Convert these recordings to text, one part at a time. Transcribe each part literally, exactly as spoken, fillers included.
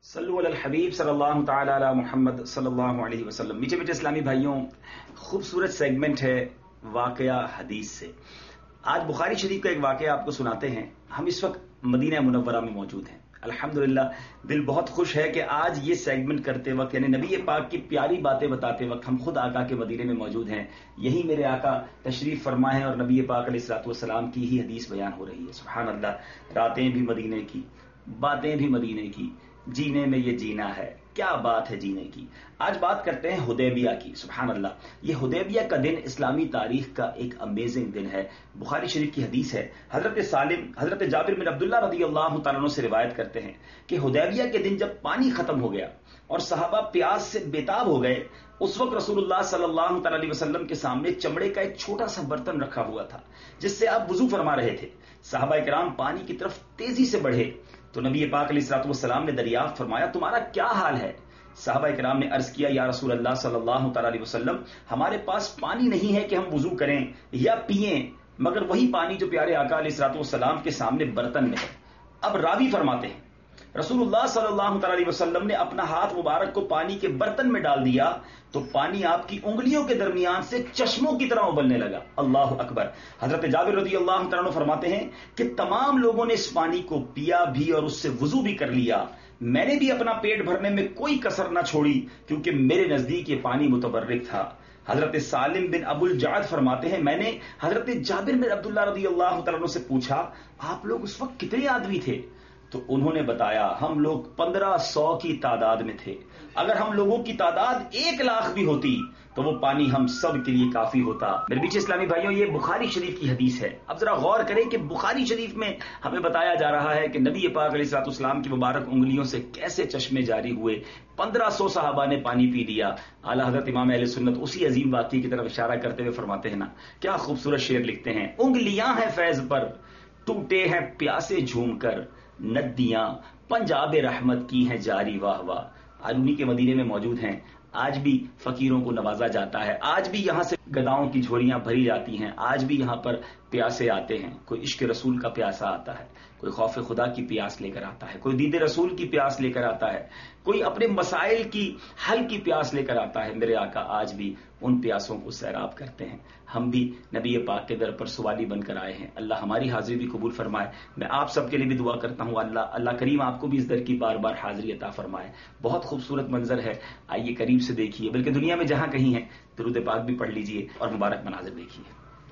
صلو علی الحبیب صلی اللہ تعالی علی محمد صلی اللہ علیہ وسلم۔ میٹھے میٹھے اسلامی بھائیوں، خوبصورت سیگمنٹ ہے واقعہ حدیث سے۔ آج بخاری شریف کا ایک واقعہ آپ کو سناتے ہیں۔ ہم اس وقت مدینہ منورہ میں موجود ہیں۔ الحمدللہ دل بہت خوش ہے کہ آج یہ سیگمنٹ کرتے وقت یعنی نبی پاک کی پیاری باتیں بتاتے وقت ہم خود آقا کے مدینے میں موجود ہیں۔ یہی میرے آقا تشریف فرما ہے اور نبی پاک علیہ الصلوۃ والسلام کی ہی حدیث بیان ہو رہی ہے۔ سبحان اللہ، راتیں بھی مدینے کی، باتیں بھی مدینے کی، جینے میں یہ جینا ہے، کیا بات ہے جینے کی۔ آج بات کرتے ہیں حدیبیہ کی۔ سبحان اللہ، یہ حدیبیہ کا دن اسلامی تاریخ کا ایک امیزنگ دن ہے۔ بخاری شریف کی حدیث ہے، حضرت سالم حضرت جابر بن عبداللہ رضی اللہ تعالیٰ عنہ سے روایت کرتے ہیں کہ حدیبیہ کے دن جب پانی ختم ہو گیا اور صحابہ پیاس سے بےتاب ہو گئے، اس وقت رسول اللہ صلی اللہ تعالی علیہ وسلم کے سامنے چمڑے کا ایک چھوٹا سا برتن رکھا ہوا تھا جس سے آپ وضو فرما رہے تھے۔ صحابہ کرام پانی کی طرف تیزی سے بڑھے تو نبی پاک علیہ الصلوۃ والسلام نے دریافت فرمایا، تمہارا کیا حال ہے؟ صحابہ کرام نے عرض کیا، یا رسول اللہ صلی اللہ تعالی علیہ وسلم، ہمارے پاس پانی نہیں ہے کہ ہم وضو کریں یا پیئیں، مگر وہی پانی جو پیارے آقا علیہ الصلوۃ والسلام کے سامنے برتن میں ہے۔ اب راوی فرماتے ہیں رسول اللہ صلی اللہ تعالی علیہ وسلم نے اپنا ہاتھ مبارک کو پانی کے برتن میں ڈال دیا تو پانی آپ کی انگلیوں کے درمیان سے چشموں کی طرح ابلنے لگا۔ اللہ اکبر۔ حضرت جابر رضی اللہ تعالیٰ عنہ فرماتے ہیں کہ تمام لوگوں نے اس پانی کو پیا بھی اور اس سے وضو بھی کر لیا، میں نے بھی اپنا پیٹ بھرنے میں کوئی کسر نہ چھوڑی کیونکہ میرے نزدیک یہ پانی متبرک تھا۔ حضرت سالم بن ابو الجعد فرماتے ہیں، میں نے حضرت جابر بن عبداللہ رضی اللہ تعالیٰ عنہ سے پوچھا، آپ لوگ اس وقت کتنے آدمی تھے؟ تو انہوں نے بتایا، ہم لوگ پندرہ سو کی تعداد میں تھے، اگر ہم لوگوں کی تعداد ایک لاکھ بھی ہوتی تو وہ پانی ہم سب کے لیے کافی ہوتا۔ میرے پیچھے اسلامی بھائیوں، یہ بخاری شریف کی حدیث ہے۔ اب ذرا غور کریں کہ بخاری شریف میں ہمیں بتایا جا رہا ہے کہ نبی پاک علیہ الصلوۃ والسلام کی مبارک انگلیوں سے کیسے چشمے جاری ہوئے، پندرہ سو صحابہ نے پانی پی لیا۔ اعلیٰ حضرت امام اہل سنت اسی عظیم واقعے کی طرف اشارہ کرتے ہوئے فرماتے ہیں نا، کیا خوبصورت شعر لکھتے ہیں، انگلیاں ہیں فیض پر ٹوٹے ہیں پیاسے جھوم کر، ندیاں پنجاب رحمت کی ہیں جاری، واہ واہ۔ آج انہی کے مدینے میں موجود ہیں، آج بھی فقیروں کو نوازا جاتا ہے، آج بھی یہاں سے گداؤں کی جھولیاں بھری جاتی ہیں، آج بھی یہاں پر پیاسے آتے ہیں، کوئی عشق رسول کا پیاسا آتا ہے، کوئی خوف خدا کی پیاس لے کر آتا ہے، کوئی دید رسول کی پیاس لے کر آتا ہے، کوئی اپنے مسائل کی حل کی پیاس لے کر آتا ہے۔ میرے آقا آج بھی ان پیاسوں کو سیراب کرتے ہیں۔ ہم بھی نبی پاک کے در پر سوالی بن کر آئے ہیں، اللہ ہماری حاضری بھی قبول فرمائے۔ میں آپ سب کے لیے بھی دعا کرتا ہوں، اللہ اللہ کریم آپ کو بھی اس در کی بار بار حاضری عطا فرمائے۔ بہت خوبصورت منظر ہے، آئیے قریب سے دیکھیے، بلکہ دنیا میں جہاں کہیں ہیں درود پاک بھی پڑھ لیجئے اور مبارک مناظر دیکھیے۔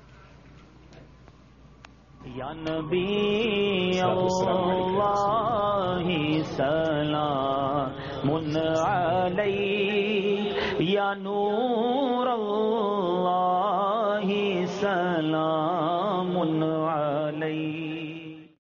یا نبی اللہ سلام علیک، یا نور اللہ سلام علیک۔